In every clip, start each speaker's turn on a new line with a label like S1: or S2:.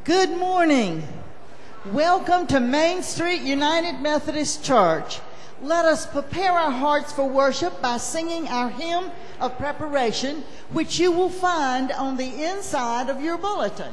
S1: Good morning. Welcome to Main Street United Methodist Church. Let us prepare our hearts for worship by singing our hymn of preparation, which you will find on the inside of your bulletin.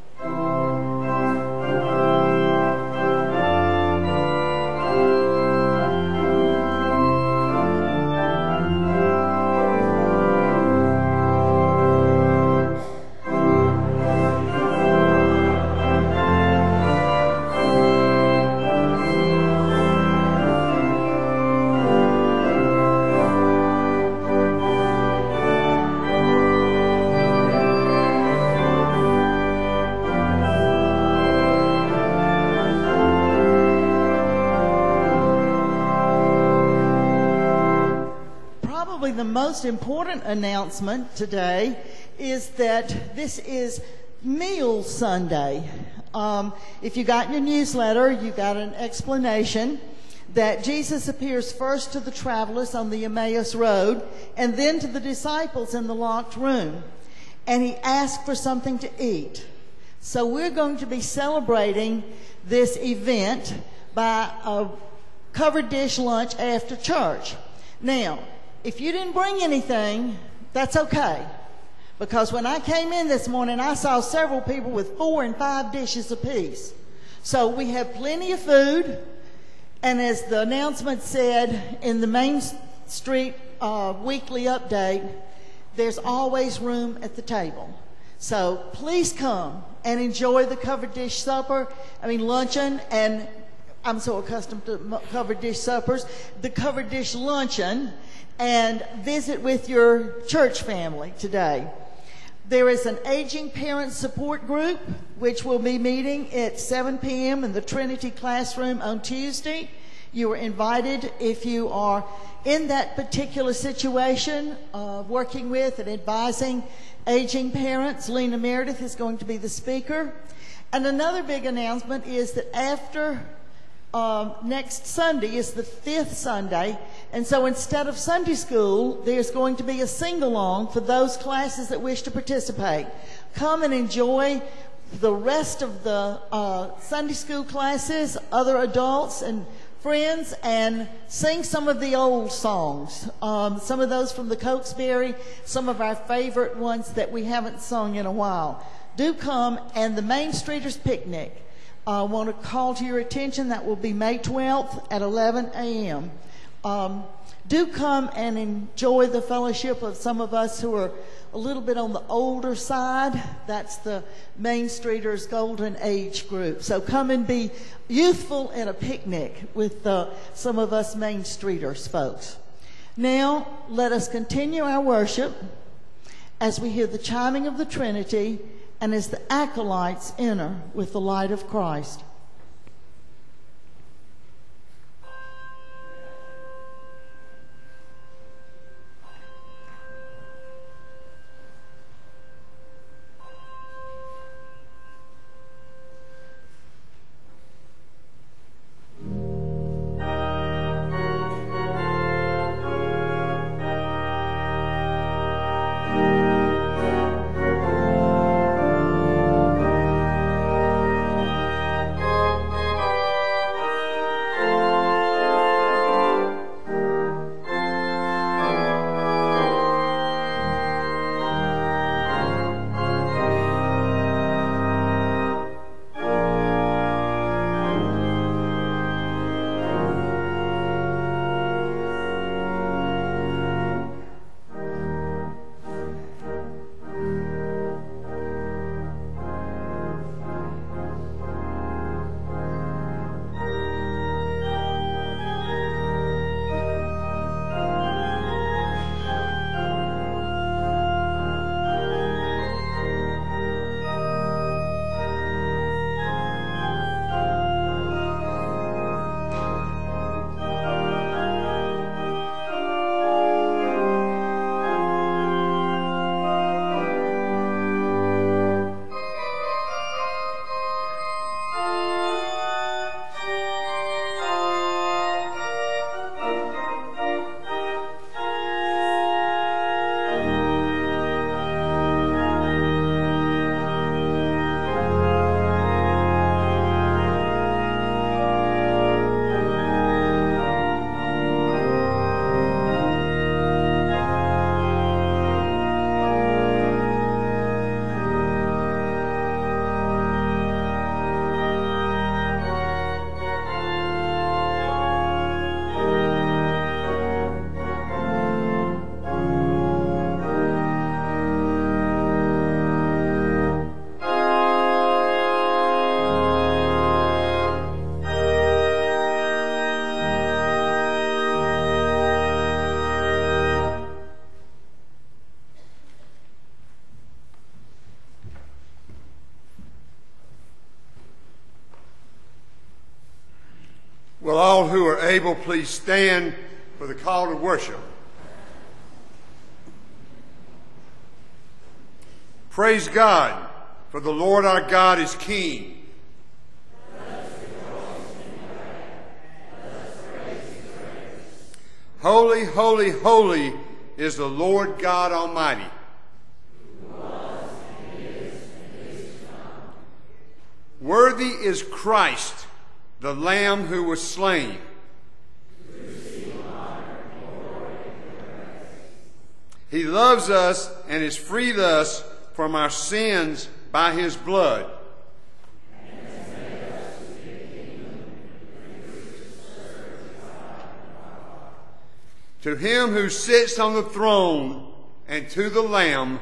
S1: The most important announcement today is that this is Meal Sunday. If you got your newsletter, you got an explanation that Jesus appears first to the travelers on the Emmaus Road and then to the disciples in the locked room. And he asked for something to eat. So we're going to be celebrating this event by a covered dish lunch after church. Now, if you didn't bring anything, that's okay. Because when I came in this morning, I saw several people with 4 and 5 dishes apiece. So we have plenty of food. And as the announcement said in the Main Street weekly update, there's always room at the table. So please come and enjoy the covered dish luncheon. And I'm so accustomed to covered dish suppers. The covered dish luncheon. And visit with your church family today. There is an aging parent support group which will be meeting at 7 p.m. in the Trinity classroom on Tuesday. You are invited if you are in that particular situation, working with and advising aging parents. Lena Meredith is going to be the speaker. And another big announcement is that after next Sunday is the 5th Sunday, and so instead of Sunday school, there's going to be a sing-along for those classes that wish to participate. Come and enjoy the rest of the Sunday school classes, other adults and friends, and sing some of the old songs. Some of those from the Cokesbury, some of our favorite ones that we haven't sung in a while. Do come. And the Main Streeters Picnic. I want to call to your attention that will be May 12th at 11 a.m. Do come and enjoy the fellowship of some of us who are a little bit on the older side. That's the Main Streeters Golden Age group. So come and be youthful at a picnic with some of us Main Streeters folks. Now, let us continue our worship as we hear the chiming of the Trinity and as the acolytes enter with the light of Christ.
S2: Thank Will all who are able please stand for the call to worship? Praise God, for the Lord our God is King. Holy, holy, holy is the Lord God Almighty. Worthy is Christ, the Lamb who was slain. He loves us and has freed us from our sins by his blood. To him who sits on the throne and to the Lamb,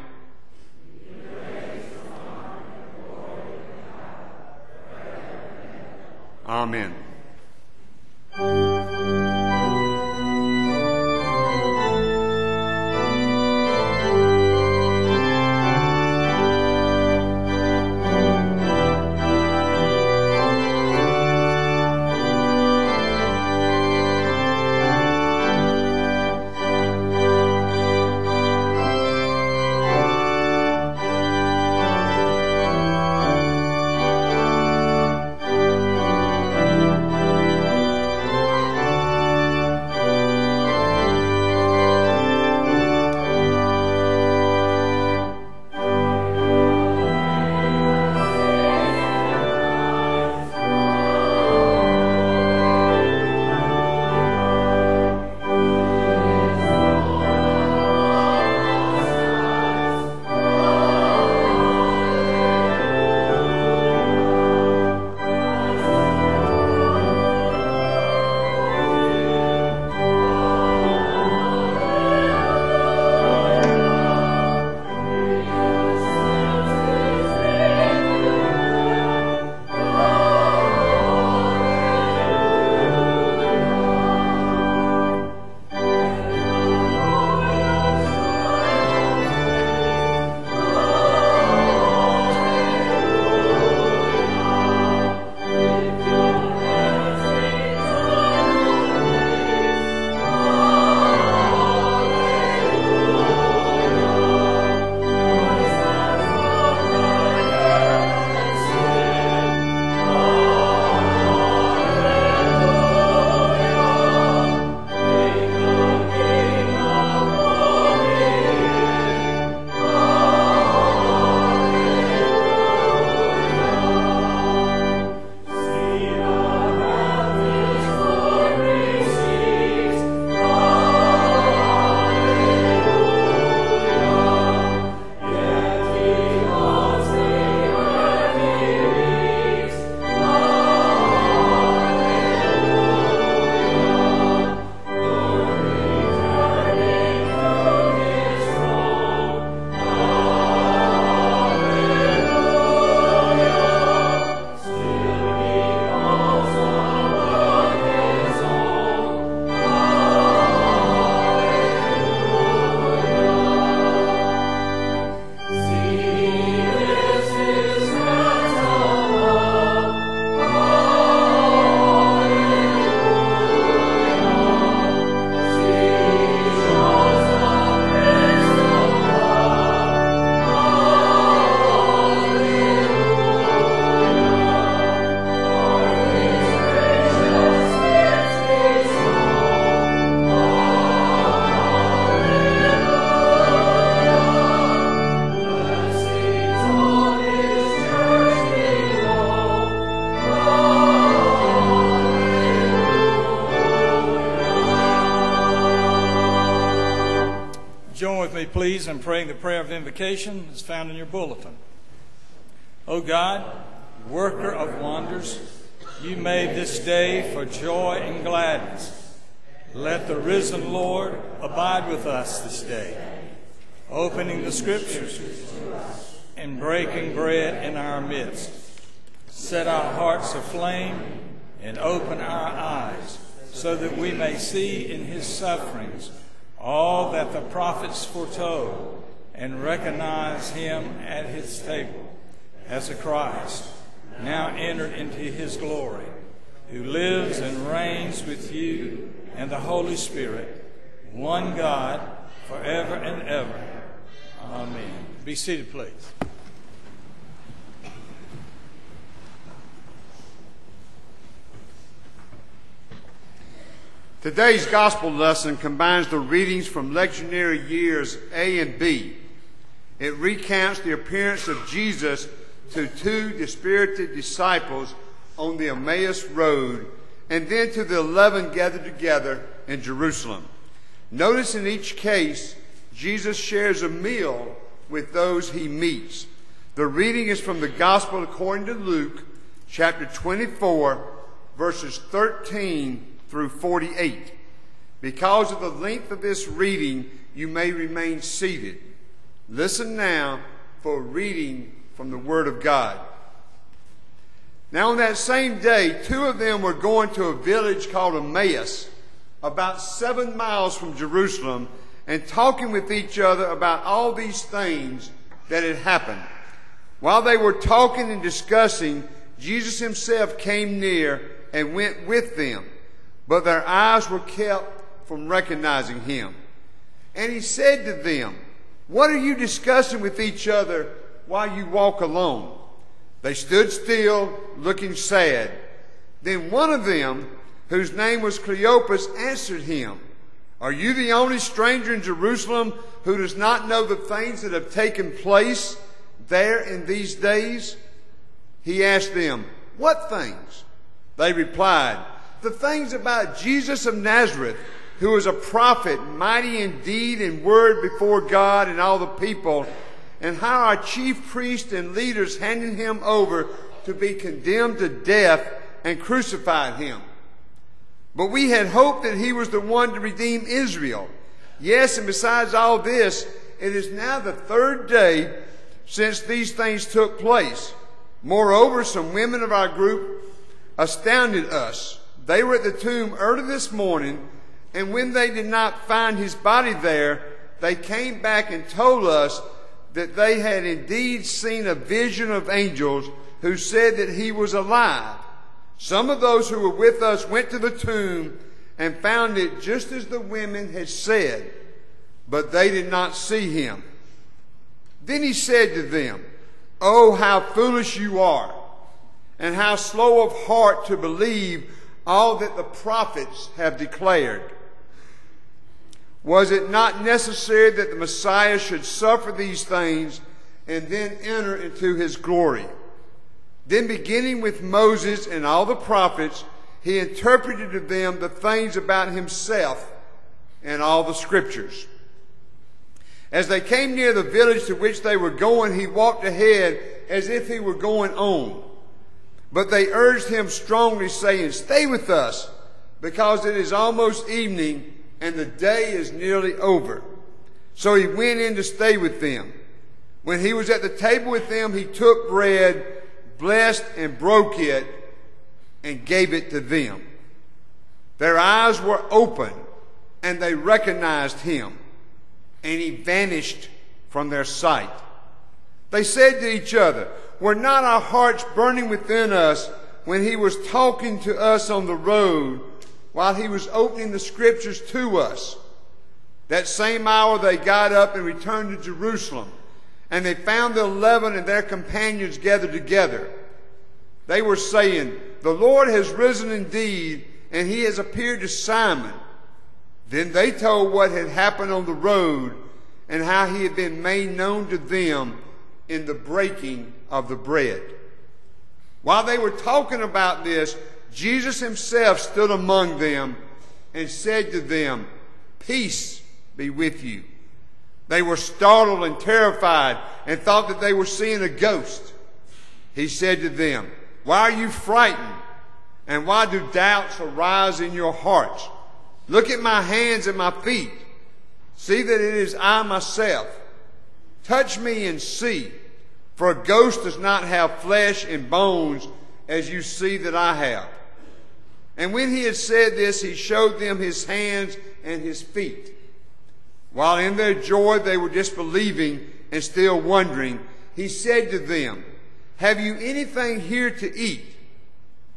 S2: amen.
S3: Please, in praying the prayer of invocation is found in your bulletin. O God, worker of wonders, you made this day for joy and gladness. Let the risen Lord abide with us this day, opening the Scriptures and breaking bread in our midst. Set our hearts aflame and open our eyes so that we may see in his sufferings all that the prophets foretold, and recognize him at his table as a Christ, now entered into his glory, who lives and reigns with you and the Holy Spirit, one God, forever and ever. Amen. Be seated, please.
S2: Today's gospel lesson combines the readings from lectionary years A and B. It recounts the appearance of Jesus to two dispirited disciples on the Emmaus Road, and then to the 11 gathered together in Jerusalem. Notice in each case, Jesus shares a meal with those he meets. The reading is from the Gospel according to Luke, chapter 24, verses 13 through 48. Because of the length of this reading, you may remain seated. Listen now for a reading from the Word of God. Now on that same day, two of them were going to a village called Emmaus, about 7 miles from Jerusalem, and talking with each other about all these things that had happened. While they were talking and discussing, Jesus himself came near and went with them, but their eyes were kept from recognizing him. And he said to them, "What are you discussing with each other while you walk alone?" They stood still, looking sad. Then one of them, whose name was Cleopas, answered him, "Are you the only stranger in Jerusalem who does not know the things that have taken place there in these days?" He asked them, "What things?" They replied, "The things about Jesus of Nazareth, who was a prophet, mighty in deed and word before God and all the people, and how our chief priests and leaders handed him over to be condemned to death and crucified him. But we had hoped that he was the one to redeem Israel. Yes, and besides all this, it is now the 3rd day since these things took place. Moreover, some women of our group astounded us. They were at the tomb early this morning, and when they did not find his body there, they came back and told us that they had indeed seen a vision of angels who said that he was alive. Some of those who were with us went to the tomb and found it just as the women had said, but they did not see him." Then he said to them, "Oh, how foolish you are, and how slow of heart to believe all that the prophets have declared. Was it not necessary that the Messiah should suffer these things and then enter into his glory?" Then beginning with Moses and all the prophets, he interpreted to them the things about himself and all the scriptures. As they came near the village to which they were going, he walked ahead as if he were going on. But they urged him strongly, saying, "Stay with us, because it is almost evening, and the day is nearly over." So he went in to stay with them. When he was at the table with them, he took bread, blessed and broke it, and gave it to them. Their eyes were open, and they recognized him, and he vanished from their sight. They said to each other, "Were not our hearts burning within us when he was talking to us on the road, while he was opening the scriptures to us?" That same hour they got up and returned to Jerusalem, and they found the 11 and their companions gathered together. They were saying, "The Lord has risen indeed, and he has appeared to Simon." Then they told what had happened on the road, and how he had been made known to them in the breaking of the bread. While they were talking about this, Jesus himself stood among them and said to them, "Peace be with you." They were startled and terrified and thought that they were seeing a ghost. He said to them, "Why are you frightened? And why do doubts arise in your hearts? Look at my hands and my feet. See that it is I myself. Touch me and see, for a ghost does not have flesh and bones as you see that I have." And when he had said this, he showed them his hands and his feet. While in their joy they were disbelieving and still wondering, he said to them, "Have you anything here to eat?"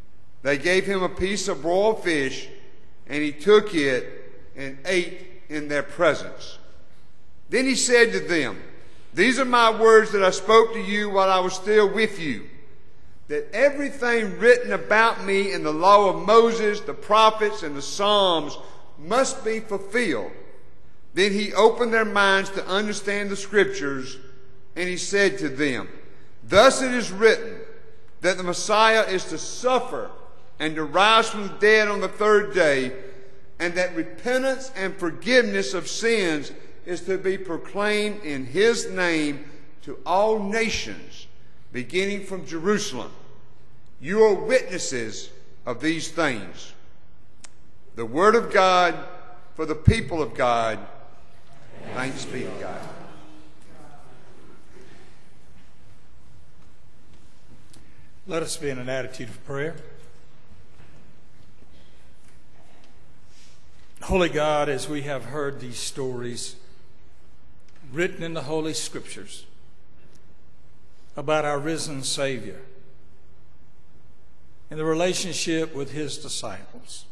S2: They gave him a piece of broiled fish, and he took it and ate in their presence. Then he said to them, "These are my words that I spoke to you while I was still with you, that everything written about me in the law of Moses, the prophets, and the Psalms must be fulfilled." Then he opened their minds to understand the Scriptures, and he said to them, "Thus it is written that the Messiah is to suffer and to rise from the dead on the third day, and that repentance and forgiveness of sins is to be proclaimed in his name to all nations, beginning from Jerusalem. You are witnesses of these things." The word of God for the people of God. Thanks be to God.
S3: Let us be in an attitude of prayer. Holy God, as we have heard these stories written in the Holy Scriptures about our risen Savior and the relationship with his disciples,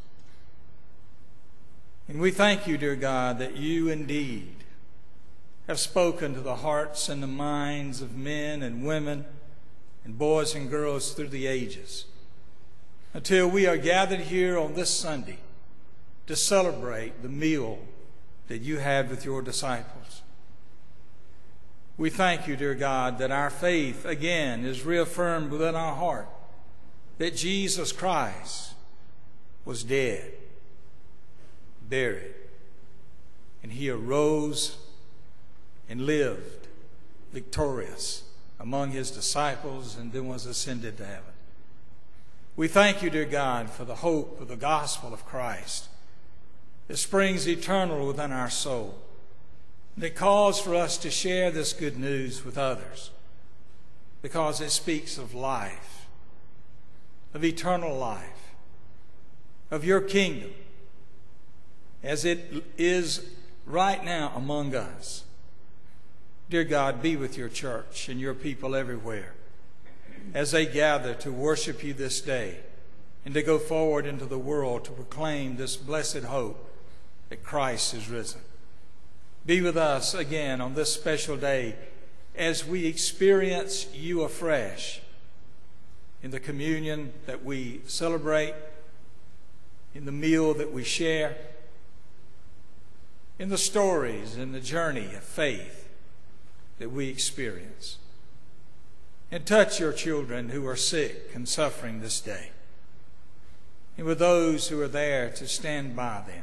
S3: and we thank you, dear God, that you indeed have spoken to the hearts and the minds of men and women and boys and girls through the ages, until we are gathered here on this Sunday to celebrate the meal that you had with your disciples. We thank you, dear God, that our faith again is reaffirmed within our heart, that Jesus Christ was dead, buried, and he arose and lived victorious among his disciples and then was ascended to heaven. We thank you, dear God, for the hope of the gospel of Christ that springs eternal within our soul, that calls for us to share this good news with others, because it speaks of life, of eternal life, of your kingdom as it is right now among us. Dear God, be with your church and your people everywhere as they gather to worship you this day and to go forward into the world to proclaim this blessed hope that Christ is risen. Be with us again on this special day as we experience you afresh in the communion that we celebrate, in the meal that we share, in the stories and the journey of faith that we experience. And touch your children who are sick and suffering this day, and with those who are there to stand by them.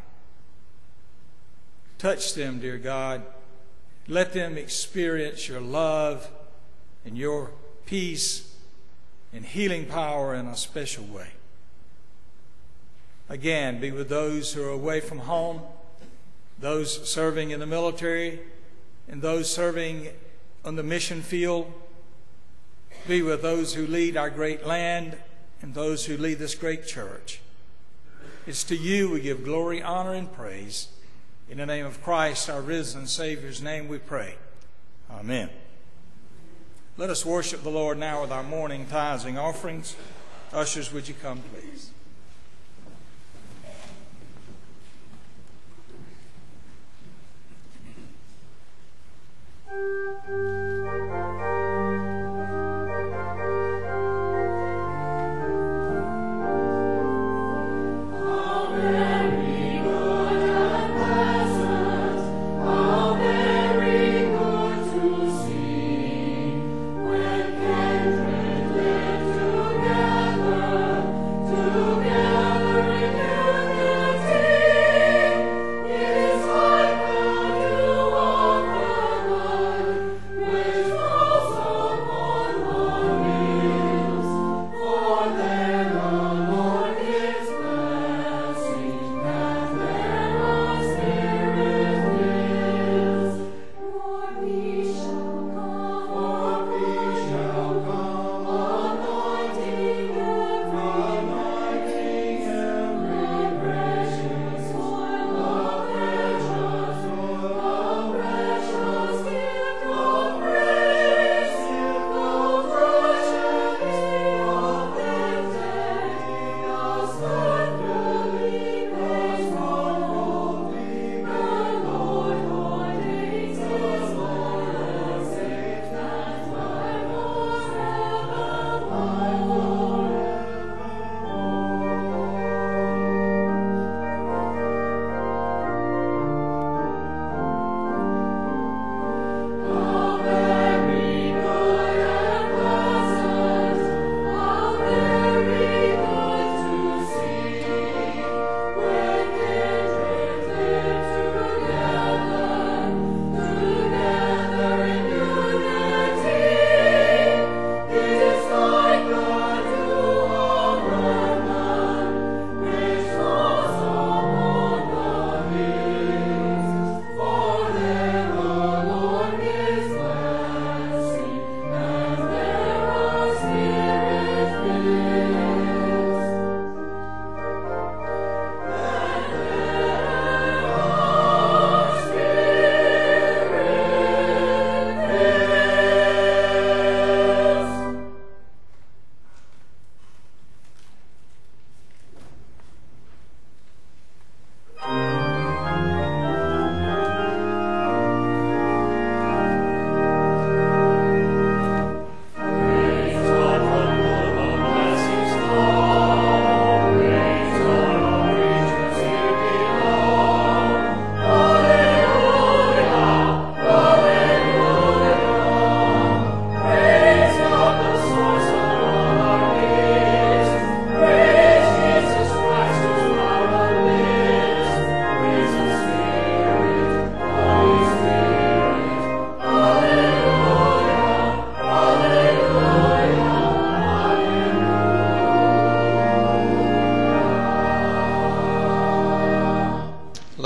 S3: Touch them, dear God. Let them experience your love and your peace and healing power in a special way. Again, be with those who are away from home, those serving in the military, and those serving on the mission field. Be with those who lead our great land and those who lead this great church. It's to you we give glory, honor, and praise. In the name of Christ, our risen Savior's name, we pray. Amen. Let us worship the Lord now with our morning tithes and offerings. Ushers, would you come, please?
S4: Is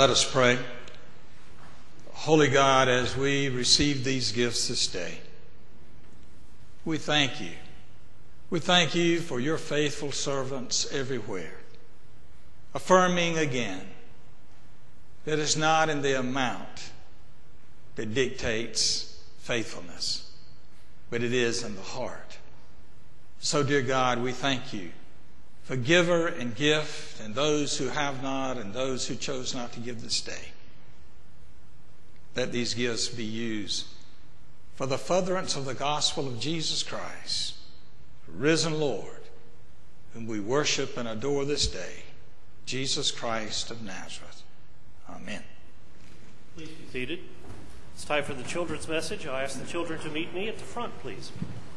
S3: Let us pray. Holy God, as we receive these gifts this day, we thank you. We thank you for your faithful servants everywhere, affirming again that it's not in the amount that dictates faithfulness, but it is in the heart. So, dear God, we thank you for giver and gift, and those who have not, and those who chose not to give this day. Let these gifts be used for the furtherance of the gospel of Jesus Christ, risen Lord, whom we worship and adore this day, Jesus Christ of Nazareth. Amen.
S4: Please be seated. It's time for the children's message. I ask the children to meet me at the front, please.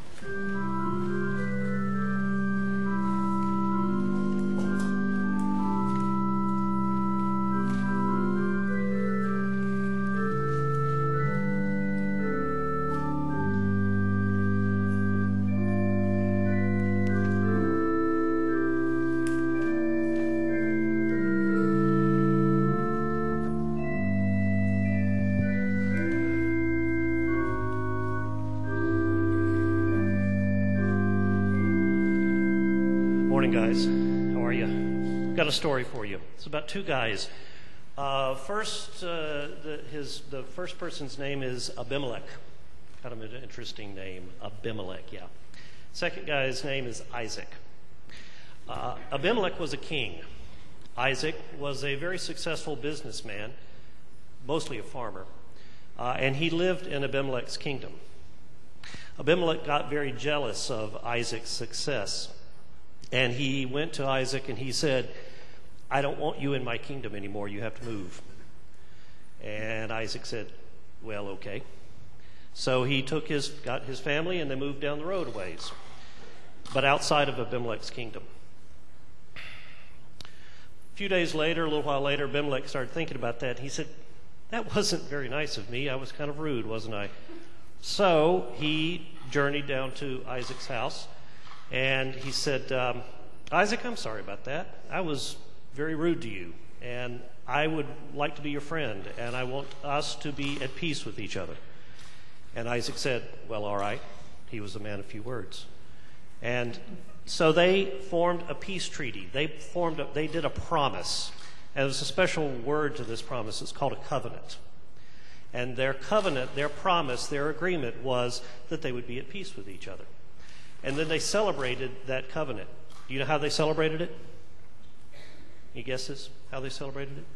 S4: Morning, guys. How are you? Got a story for you. It's about two guys. The first person's name is Abimelech. Kind of an interesting name, Abimelech. Yeah. Second guy's name is Isaac. Abimelech was a king. Isaac was a very successful businessman, mostly a farmer, and he lived in Abimelech's kingdom. Abimelech got very jealous of Isaac's success. And he went to Isaac and he said, I don't want you in my kingdom anymore. You have to move. And Isaac said, well, okay. So he got his family and they moved down the road a ways, but outside of Abimelech's kingdom. A few days later, a little while later, Abimelech started thinking about that. He said, that wasn't very nice of me. I was kind of rude, wasn't I? So he journeyed down to Isaac's house. And he said, Isaac, I'm sorry about that. I was very rude to you, and I would like to be your friend, and I want us to be at peace with each other. And Isaac said, well, all right. He was a man of few words. And so they formed a peace treaty. They did a promise. And there's a special word to this promise. It's called a covenant. And their covenant, their promise, their agreement was that they would be at peace with each other. And then they celebrated that covenant. Do you know how they celebrated it? Any guesses how they celebrated it?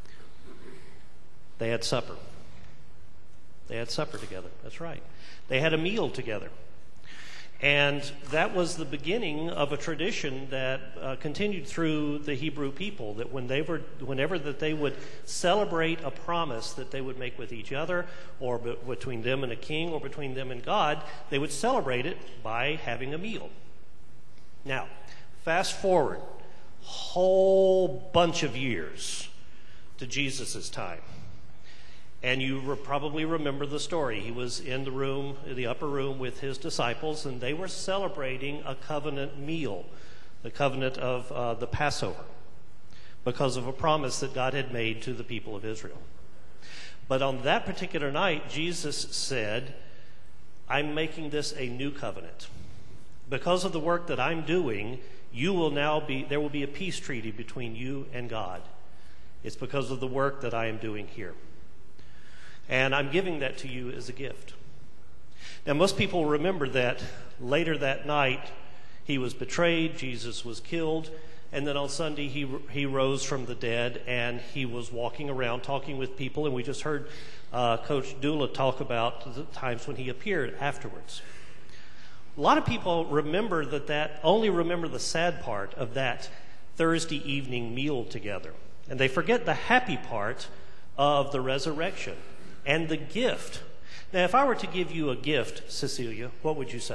S4: They had supper. They had supper together. That's right. They had a meal together. And that was the beginning of a tradition that continued through the Hebrew people, that whenever that they would celebrate a promise that they would make with each other, or between them and a king, or between them and God, they would celebrate it by having a meal. Now, fast forward a whole bunch of years to Jesus' time. And you probably remember the story. He was in the upper room with his disciples, and they were celebrating a covenant meal, the covenant of the Passover, because of a promise that God had made to the people of Israel. But on that particular night, Jesus said, I'm making this a new covenant. Because of the work that I'm doing, there will be a peace treaty between you and God. It's because of the work that I am doing here. And I'm giving that to you as a gift. Now, most people remember that later that night, he was betrayed, Jesus was killed, and then on Sunday, he rose from the dead, and he was walking around talking with people, and we just heard Coach Dula talk about the times when he appeared afterwards. A lot of people remember only remember the sad part of that Thursday evening meal together, and they forget the happy part of the resurrection. And the gift. Now, if I were to give you a gift, Cecilia, what would you say?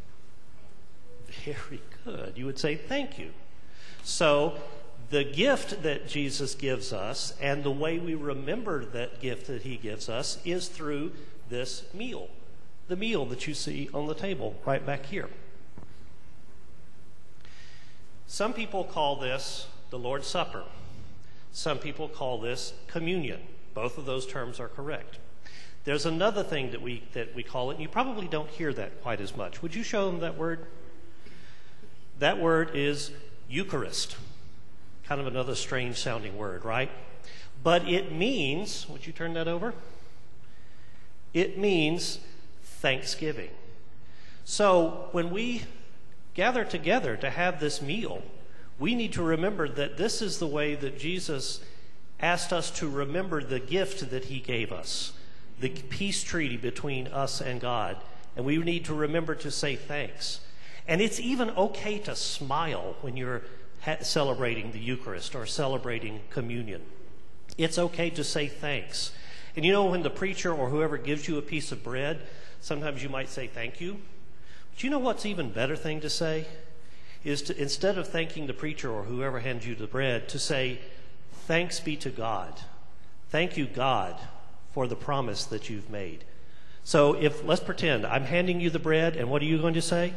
S4: Very good. You would say, thank you. So, the gift that Jesus gives us and the way we remember that gift that he gives us is through this meal. The meal that you see on the table right back here. Some people call this the Lord's Supper. Some people call this communion. Both of those terms are correct. There's another thing that we call it, and you probably don't hear that quite as much. Would you show them that word? That word is Eucharist. Kind of another strange sounding word, right? But it means, would you turn that over? It means thanksgiving. So when we gather together to have this meal, we need to remember that this is the way that Jesus asked us to remember the gift that he gave us, the peace treaty between us and God. And we need to remember to say thanks. And it's even okay to smile when you're celebrating the Eucharist or celebrating communion. It's okay to say thanks. And you know, when the preacher or whoever gives you a piece of bread, sometimes you might say thank you. But you know what's even better thing to say? Is to, instead of thanking the preacher or whoever hands you the bread, to say, thanks be to God. Thank you, God, for the promise that you've made. So let's pretend I'm handing you the bread, and what are you going to say?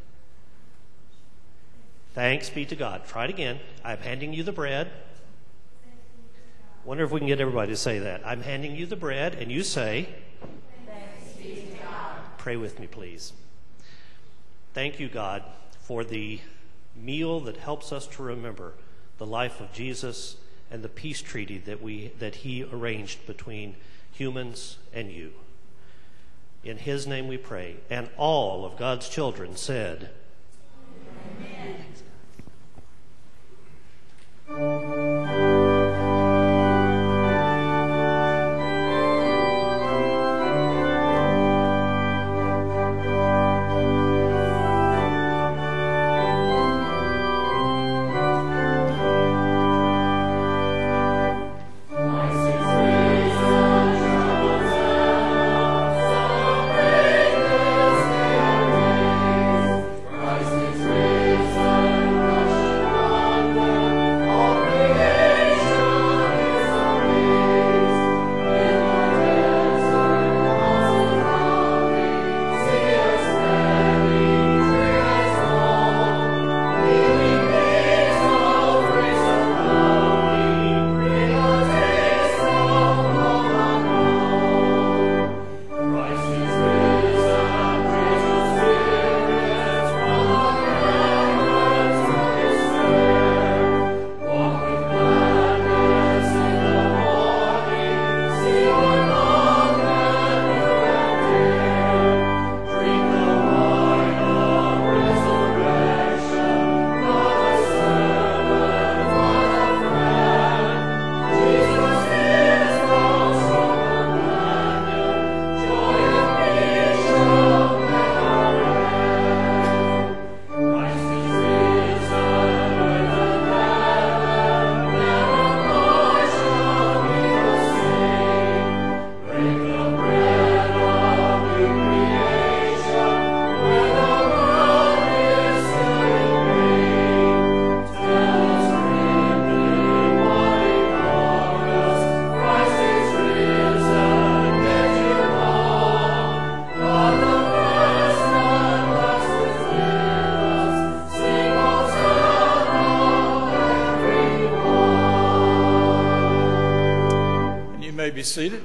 S4: Thanks be to God. Try it again. I'm handing you the bread. Wonder if we can get everybody to say that. I'm handing you the bread, and you say, thanks be to God. Pray with me, please. Thank you, God, for the meal that helps us to remember the life of Jesus and the peace treaty that he arranged between humans and you. In his name we pray. And all of God's children said, Amen.
S3: Be seated.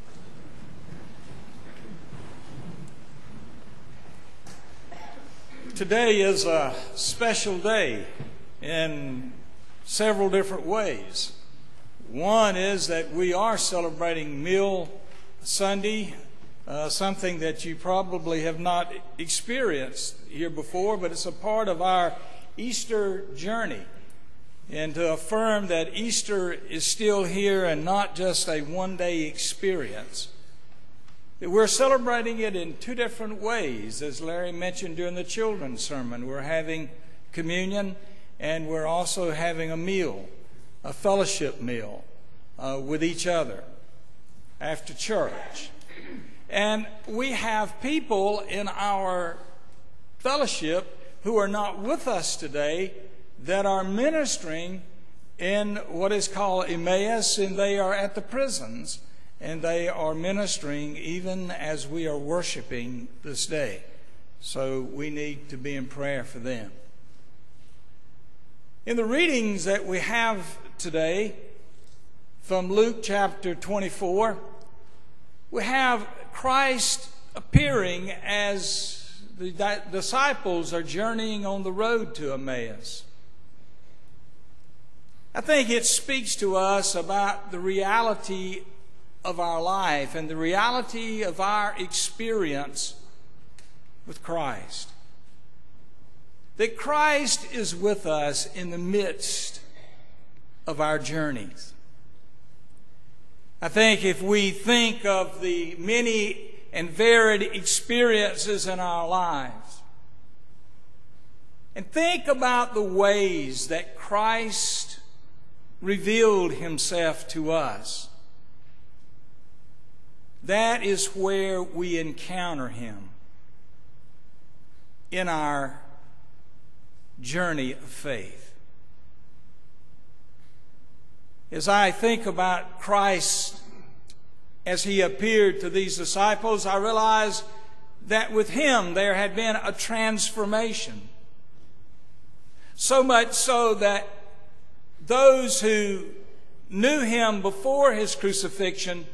S3: Today is a special day in several different ways. One is that we are celebrating Meal Sunday, something that you probably have not experienced here before, but it's a part of our Easter journey. And to affirm that Easter is still here and not just a one-day experience. We're celebrating it in two different ways. As Larry mentioned during the children's sermon, we're having communion and we're also having a meal, a fellowship meal with each other after church. And we have people in our fellowship who are not with us today that are ministering in what is called Emmaus, and they are at the prisons, and they are ministering even as we are worshiping this day. So we need to be in prayer for them. In the readings that we have today, from Luke chapter 24, we have Christ appearing as the disciples are journeying on the road to Emmaus. I think it speaks to us about the reality of our life and the reality of our experience with Christ. That Christ is with us in the midst of our journeys. I think if we think of the many and varied experiences in our lives, and think about the ways that Christ revealed himself to us, that is where we encounter him in our journey of faith. As I think about Christ as he appeared to these disciples, I realize that with him there had been a transformation. So much so that those who knew him before his crucifixion,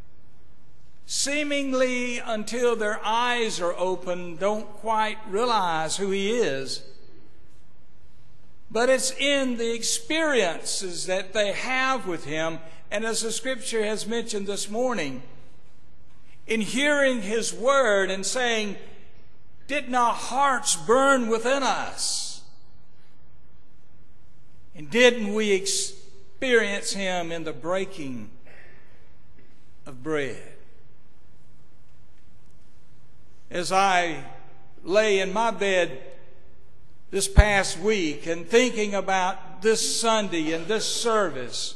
S3: seemingly until their eyes are open, don't quite realize who he is. But it's in the experiences that they have with him, and as the scripture has mentioned this morning, in hearing his word and saying, "Did not hearts burn within us? And didn't we experience him in the breaking of bread?" As I lay in my bed this past week and thinking about this Sunday and this service,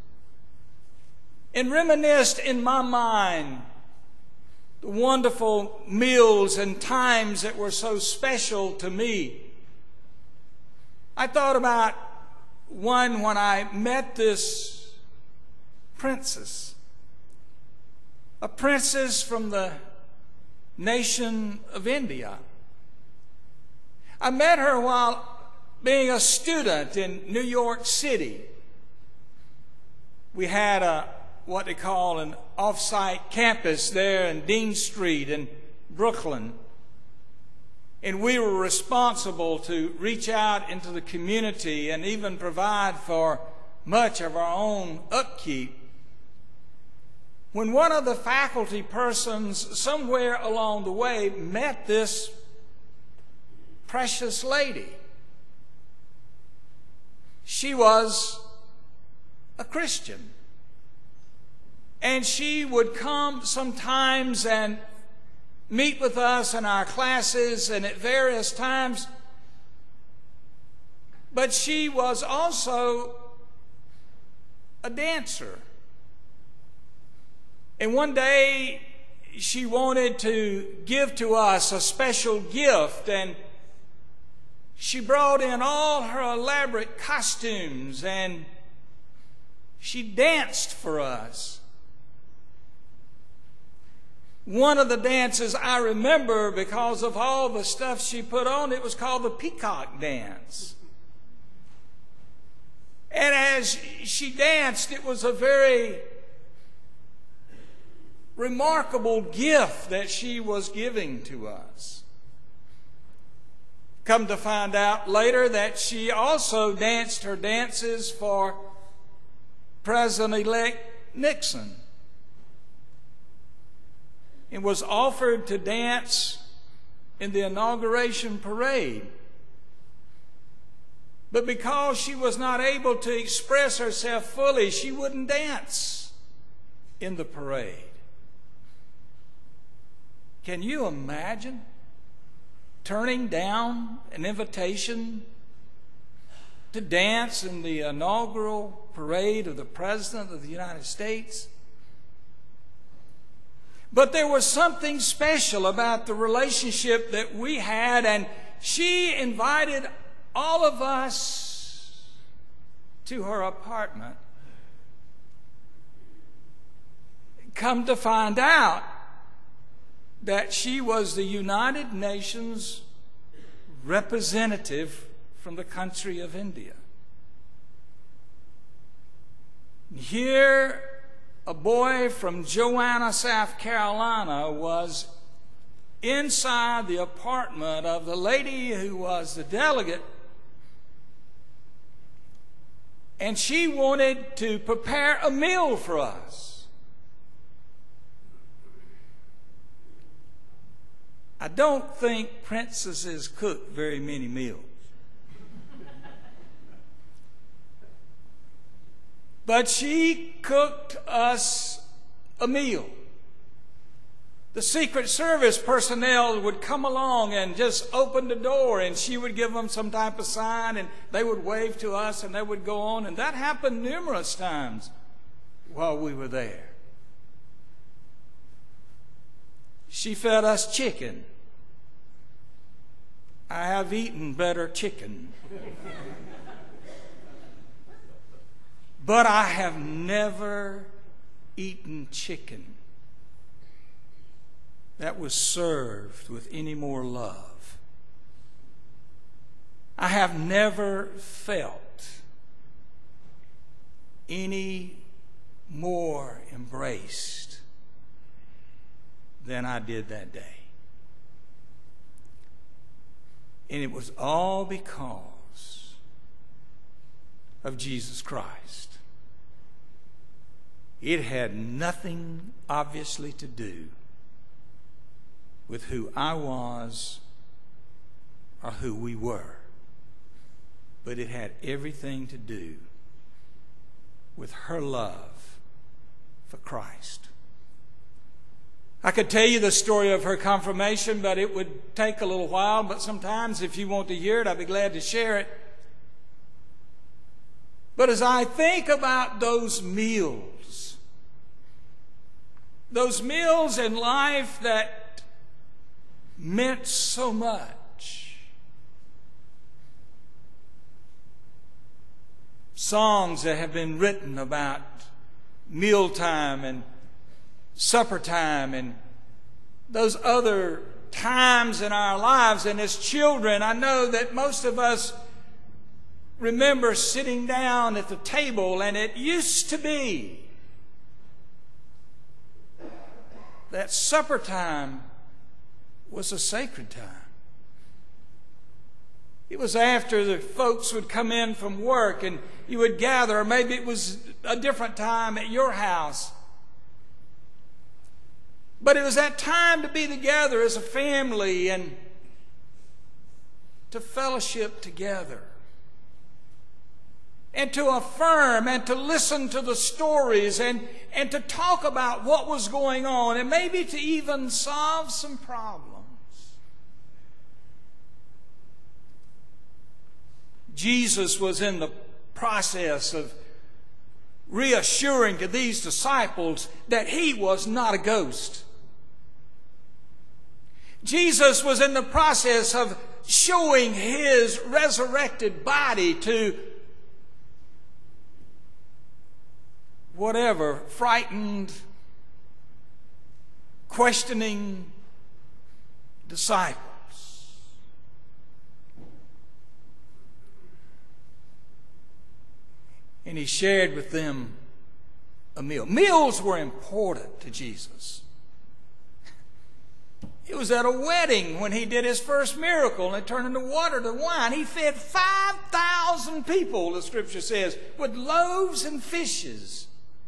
S3: and reminisced in my mind the wonderful meals and times that were so special to me, I thought about one when I met this princess, a princess from the nation of India. I met her while being a student in New York City. We had what they call an off-site campus there in Dean Street in Brooklyn. And we were responsible to reach out into the community and even provide for much of our own upkeep. When one of the faculty persons somewhere along the way met this precious lady, she was a Christian. And she would come sometimes and meet with us in our classes and at various times. But she was also a dancer. And one day she wanted to give to us a special gift, and she brought in all her elaborate costumes and she danced for us. One of the dances I remember, because of all the stuff she put on, it was called the peacock dance. And as she danced, it was a very remarkable gift that she was giving to us. Come to find out later that she also danced her dances for President-elect Nixon, and was offered to dance in the inauguration parade. But because she was not able to express herself fully, she wouldn't dance in the parade. Can you imagine turning down an invitation to dance in the inaugural parade of the President of the United States? But there was something special about the relationship that we had, and she invited all of us to her apartment. Come to find out that she was the United Nations representative from the country of India. Here, a boy from Joanna, South Carolina, was inside the apartment of the lady who was the delegate, and she wanted to prepare a meal for us. I don't think princesses cook very many meals. But she cooked us a meal. The Secret Service personnel would come along and just open the door, and she would give them some type of sign, and they would wave to us, and they would go on. And that happened numerous times while we were there. She fed us chicken. I have eaten better chicken. But I have never eaten chicken that was served with any more love. I have never felt any more embraced than I did that day. And it was all because of Jesus Christ. It had nothing, obviously, to do with who I was or who we were. But it had everything to do with her love for Christ. I could tell you the story of her confirmation, but it would take a little while. But sometimes, if you want to hear it, I'd be glad to share it. But as I think about those meals in life that meant so much, songs that have been written about mealtime and supper time and those other times in our lives. And as children, I know that most of us remember sitting down at the table, and it used to be that supper time was a sacred time. It was after the folks would come in from work and you would gather, or maybe it was a different time at your house. But it was that time to be together as a family and to fellowship together, and to affirm and to listen to the stories and to talk about what was going on, and maybe to even solve some problems. Jesus was in the process of reassuring to these disciples that he was not a ghost. Jesus was in the process of showing his resurrected body to whatever frightened, questioning disciples. And he shared with them a meal. Meals were important to Jesus. It was at a wedding when he did his first miracle and it turned into water to wine. He fed 5,000 people, the scripture says, with loaves and fishes.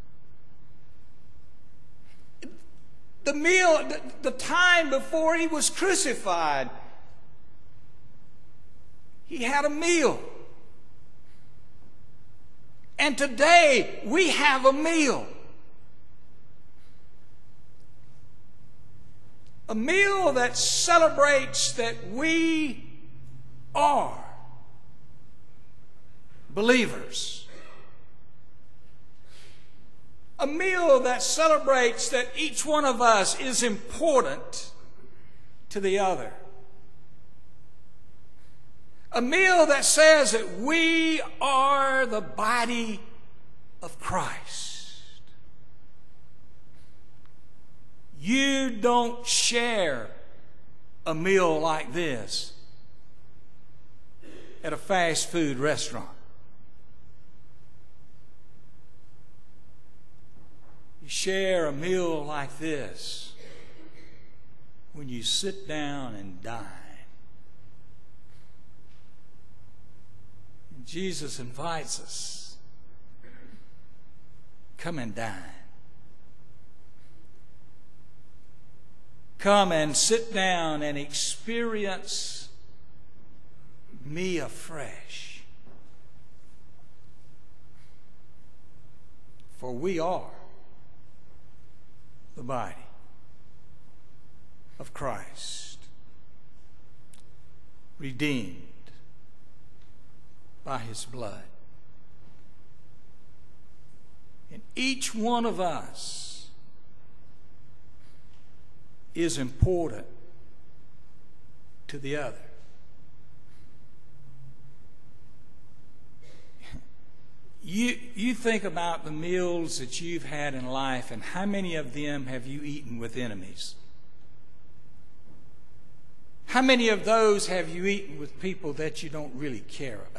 S3: The meal, the time before he was crucified, he had a meal. And today we have a meal. A meal that celebrates that we are believers. A meal that celebrates that each one of us is important to the other. A meal that says that we are the body of Christ. You don't share a meal like this at a fast food restaurant. You share a meal like this when you sit down and dine. Jesus invites us, come and dine. Come and sit down and experience me afresh. For we are the body of Christ, redeemed by His blood. And each one of us is important to the other. You think about the meals that you've had in life, and how many of them have you eaten with enemies? How many of those have you eaten with people that you don't really care about?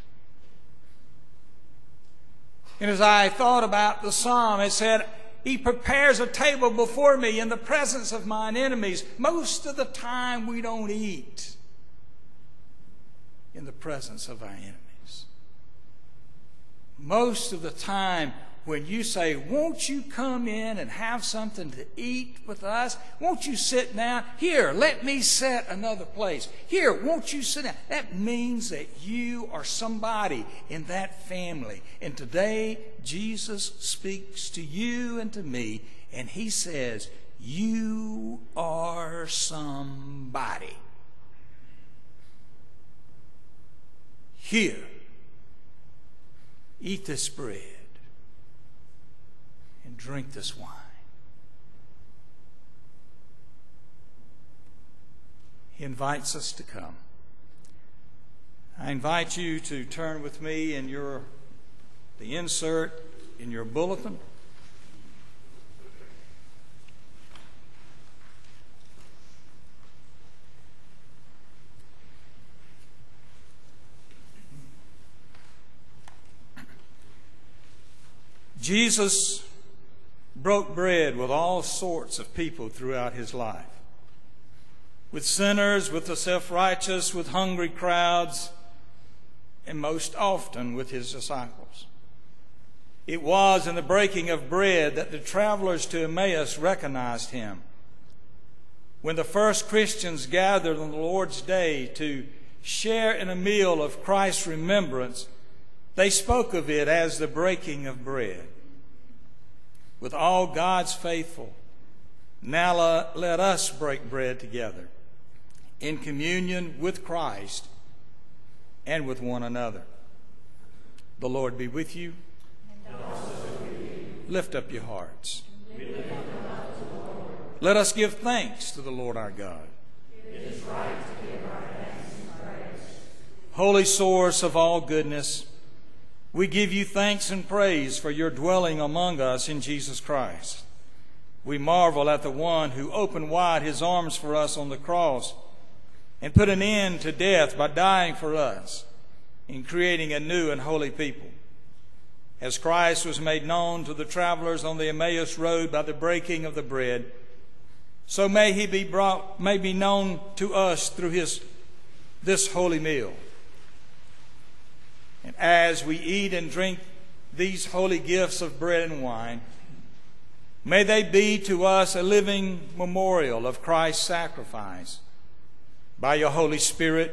S3: And as I thought about the psalm, it said, He prepares a table before me in the presence of mine enemies. Most of the time we don't eat in the presence of our enemies. Most of the time when you say, won't you come in and have something to eat with us? Won't you sit down? Here, let me set another place. Here, won't you sit down? That means that you are somebody in that family. And today, Jesus speaks to you and to me, and He says, you are somebody. Here, eat this bread and drink this wine. He invites us to come. I invite you to turn with me in the insert in your bulletin. Jesus broke bread with all sorts of people throughout His life. With sinners, with the self-righteous, with hungry crowds, and most often with His disciples. It was in the breaking of bread that the travelers to Emmaus recognized Him. When the first Christians gathered on the Lord's Day to share in a meal of Christ's remembrance, they spoke of it as the breaking of bread. With all God's faithful, now let us break bread together in communion with Christ and with one another. The Lord be with you. And also with you. Lift up your hearts. Let us give thanks to the Lord our God. It is right to give our thanks and praise. Holy source of all goodness, we give you thanks and praise for your dwelling among us in Jesus Christ. We marvel at the one who opened wide His arms for us on the cross and put an end to death by dying for us in creating a new and holy people. As Christ was made known to the travelers on the Emmaus road by the breaking of the bread, so may He be known to us through this holy meal. And as we eat and drink these holy gifts of bread and wine, may they be to us a living memorial of Christ's sacrifice. By your Holy Spirit,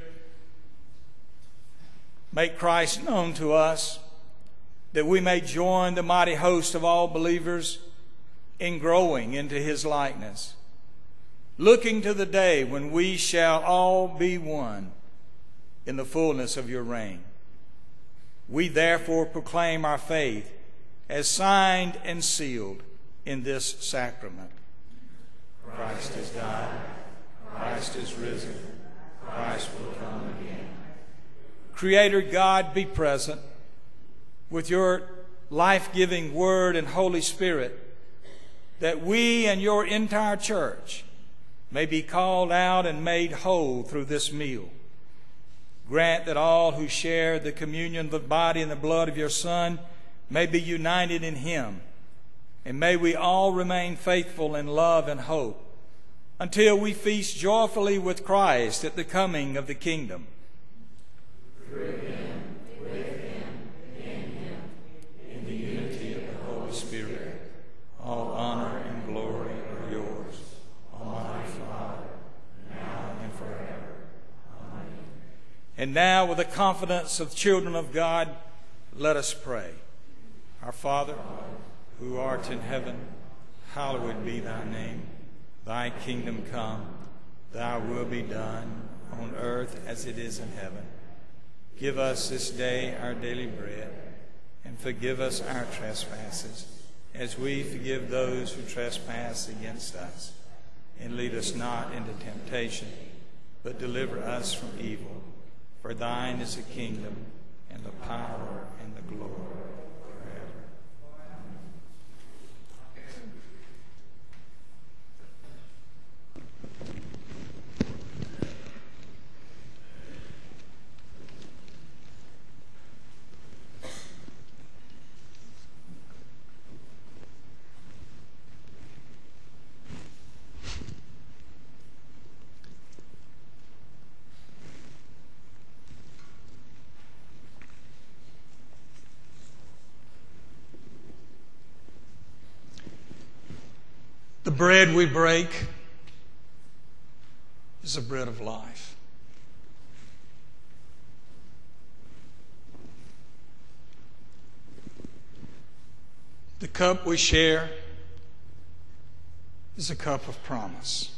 S3: make Christ known to us, that we may join the mighty host of all believers in growing into His likeness, looking to the day when we shall all be one in the fullness of your reign. We therefore proclaim our faith as signed and sealed in this sacrament. Christ has died. Christ is risen. Christ will come again. Creator God, be present with your life-giving Word and Holy Spirit, that we and your entire church may be called out and made whole through this meal. Grant that all who share the communion of the body and the blood of your Son may be united in Him, And may we all remain faithful in love and hope until we feast joyfully with Christ at the coming of the kingdom.
S5: Through him, with him, in him,
S3: in the unity of the Holy Spirit, all honor and glory are yours, Almighty Father, now and forever. Amen. And now, with the confidence of children of God, let us pray. Our Father, who art in heaven, hallowed be thy name. Thy kingdom come, thy will be done on earth as it is in heaven. Give us this day our daily bread, and forgive us our trespasses, as we forgive those who trespass against us. And lead us not into temptation, but deliver us from evil. For thine is the kingdom, and the power, and the glory. The bread we break is the bread of life. The cup we share is a cup of promise.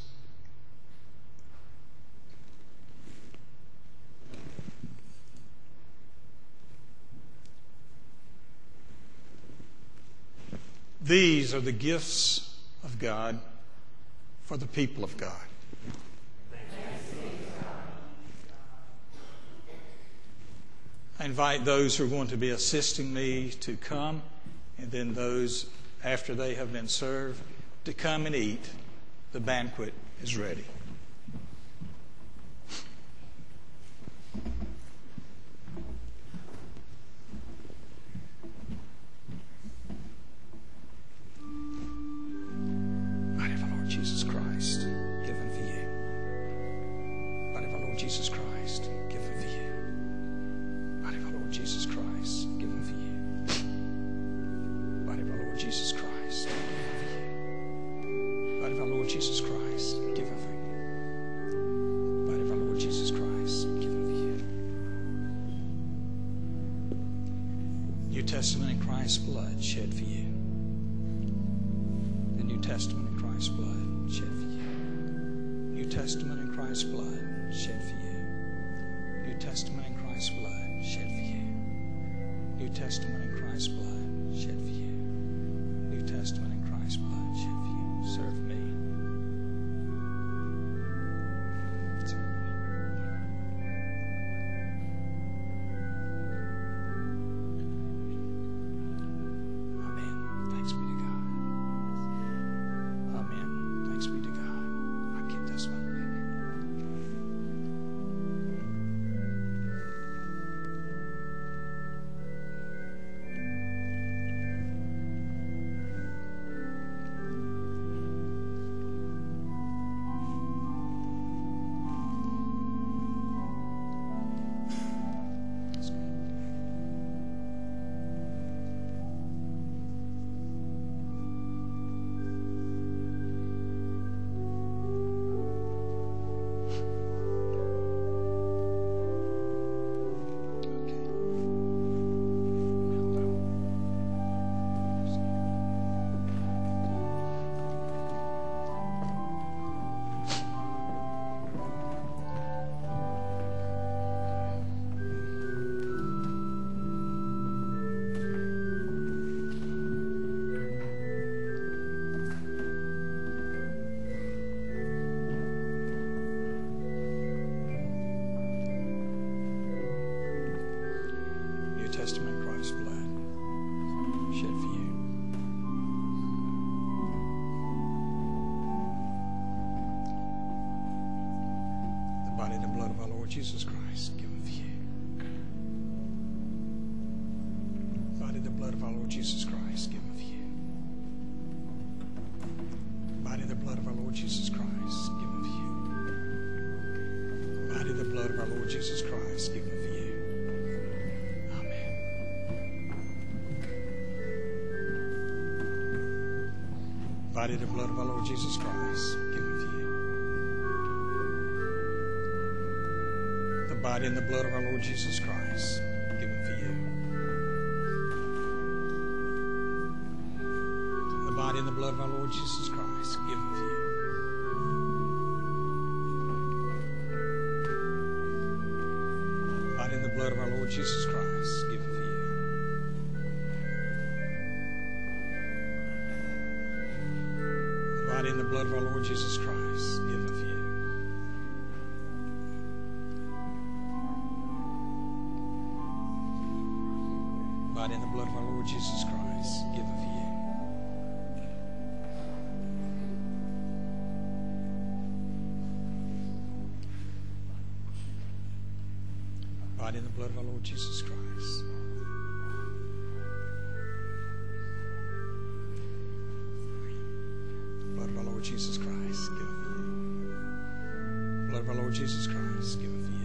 S3: These are the gifts of God for the people of God. I invite those who are going to be assisting me to come, and then those after they have been served to come and eat. The banquet is ready. Jesus Christ, given for you. Body of our Lord Jesus Christ, given for you. Body of our Lord Jesus Christ, given for you. Body of our Lord Jesus Christ, given for you. Body of our Lord Jesus Christ, given for you. Body of our Lord Jesus Christ, given for you. New Testament in Christ's blood shed for you. The New Testament in Christ's blood shed for you. New Testament in Christ's blood shed for you. New Testament in Christ's blood shed for you. New Testament in Christ's blood shed for you. New Testament in Christ's blood shed for you. Serve me. Serve me. Amen. Thanks be to God. Amen. Thanks be to God. I get this one. Testament in Christ's blood shed for you. The body and the blood of our Lord Jesus Christ given for you. The body and the blood of our Lord Jesus Christ given for you. Lord Jesus Christ, given for you. The body and the blood of our Lord Jesus Christ, given for you. Amen. The body and the blood of our Lord Jesus Christ, given for you. The body and the blood of our Lord Jesus Christ, given for you. The body and the blood of our Lord Jesus Christ, given for you. The body and the blood of our Lord Jesus Christ, given for you. The body and the blood of our Lord Jesus Christ, given for you. Body and the blood of our Lord Jesus Christ, given for you. Body and the blood of our Lord Jesus Christ. The blood of our Lord Jesus Christ, given for you. The blood of our Lord Jesus Christ, given for you.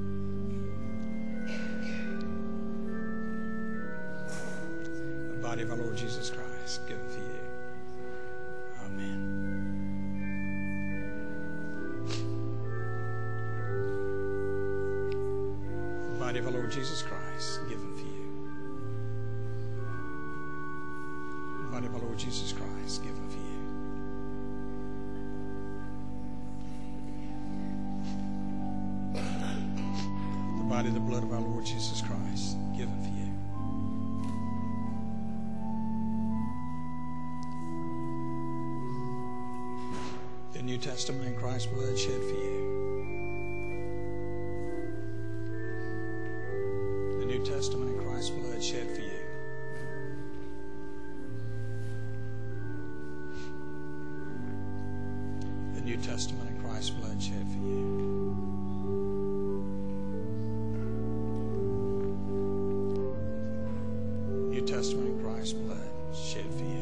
S3: The body of our Lord Jesus Christ, given for you. Amen. The body of our Lord Jesus Christ, given for you. The body of our Lord Jesus Christ, given for you. The body and the blood of our Lord Jesus Christ, given for you. The New Testament in Christ's blood shed for you. The New Testament in Christ's blood shed for you. The New Testament in Christ's blood shed for you. New Testament in Christ's blood shed for you.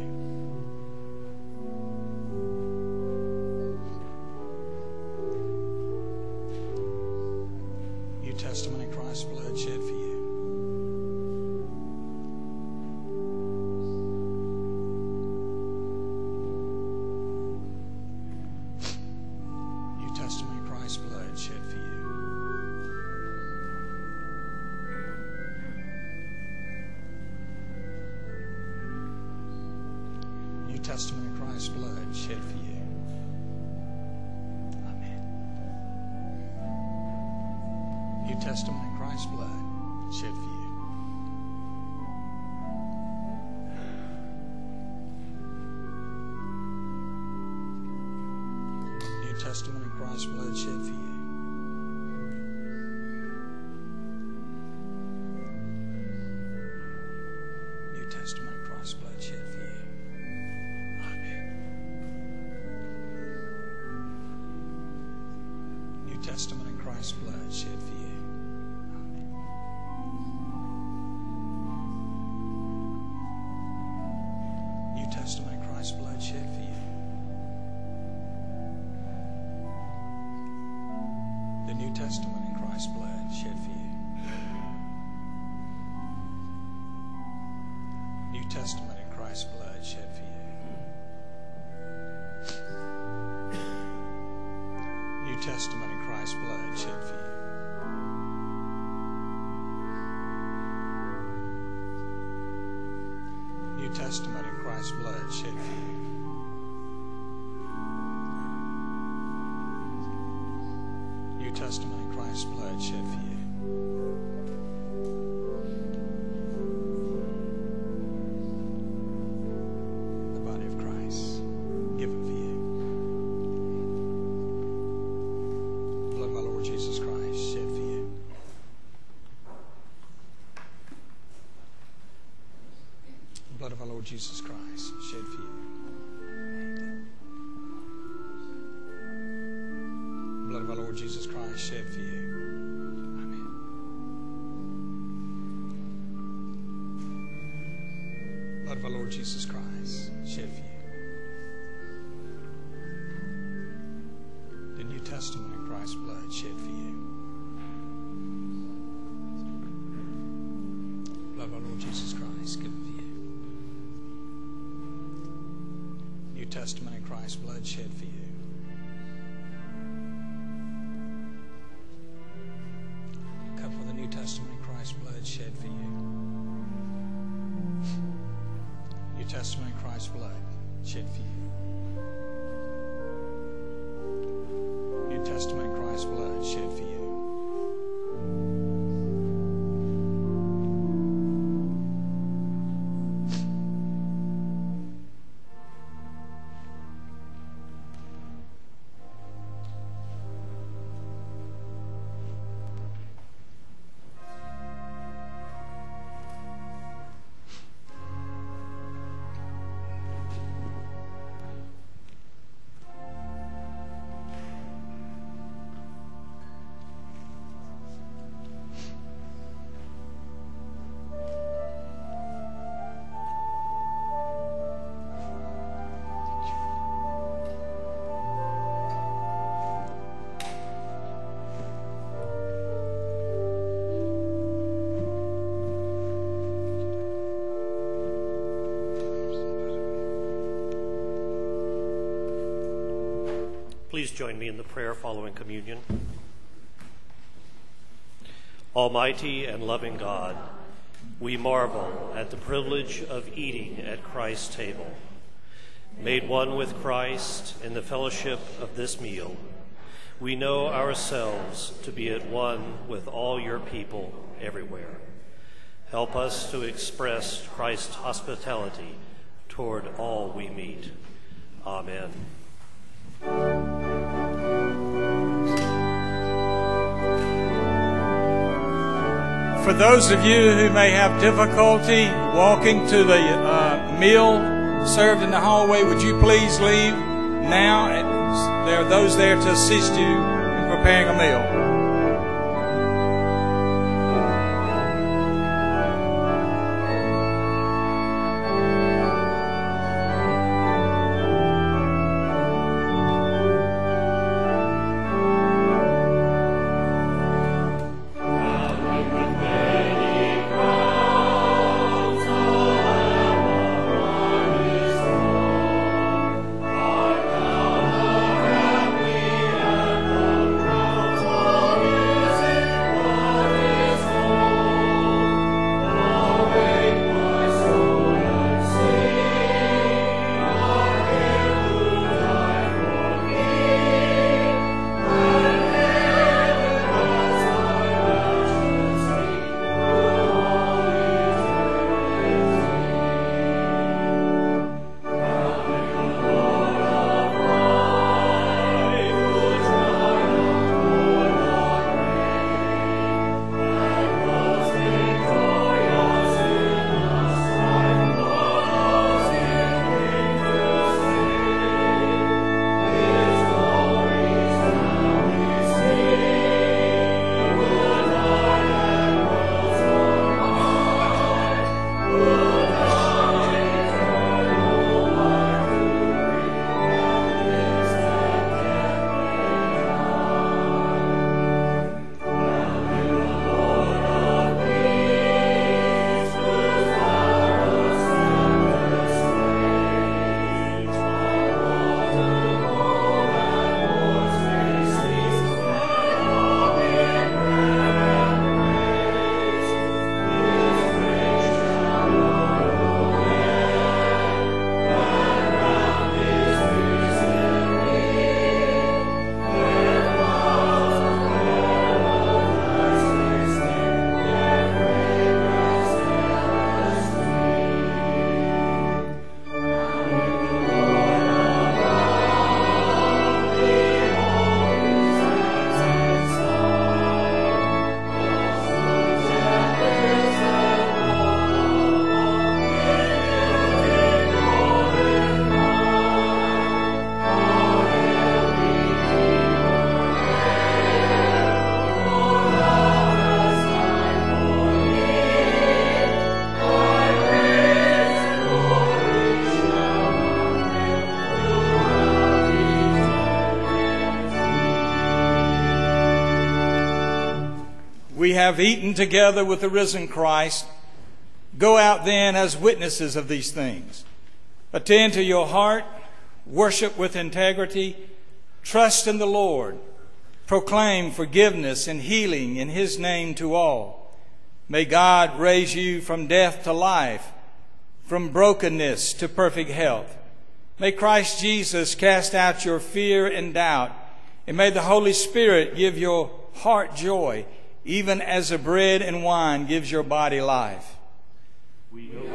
S3: New Testament in Christ's blood shed for you. New Testament in Christ's blood shed for you. New Testament in Christ's blood shed for you. Amen. New Testament in Christ's blood shed for you. New Testament in Christ's blood shed for you. New Testament in Christ's blood shed for you. Amen. New Testament in Christ's blood shed for you. Amen. New Testament in Christ's blood shed for you. The New Testament in Christ's blood shed for you. New Testament in Christ's blood shed for you. New Testament in Christ's blood shed for you. New Testament in Christ's blood shed for you. New Testament in Christ's blood shed for you. The body of Christ given for you. The blood of our Lord Jesus Christ shed for you. The blood of our Lord Jesus Christ shed for you. The blood of our Lord Jesus Christ shed for you. Amen. The blood of our Lord Jesus Christ shed for you. Testament of Christ's blood shed for you. Love our Lord Jesus Christ, given for you. New Testament in Christ's blood shed for you. Cup of the New Testament in Christ's blood shed for you. New Testament in Christ's blood shed for you. New Testament in Christ's blood shed for you.
S4: Please join me in the prayer following communion. Almighty and loving God, we marvel at the privilege of eating at Christ's table. Made one with Christ in the fellowship of this meal, we know ourselves to be at one with all your people everywhere. Help us to express Christ's hospitality toward all we meet. Amen.
S3: For those of you who may have difficulty walking to the meal served in the hallway, would you please leave now? There are those there to assist you in preparing a meal.
S5: Call
S3: We have eaten together with the risen Christ. Go out then as witnesses of these things. Attend to your heart, worship with integrity, trust in the Lord, proclaim forgiveness and healing in His name to all. May God raise you from death to life, from brokenness to perfect health. May Christ Jesus cast out your fear and doubt, and may the Holy Spirit give your heart joy, even as the bread and wine gives your body life.
S5: We go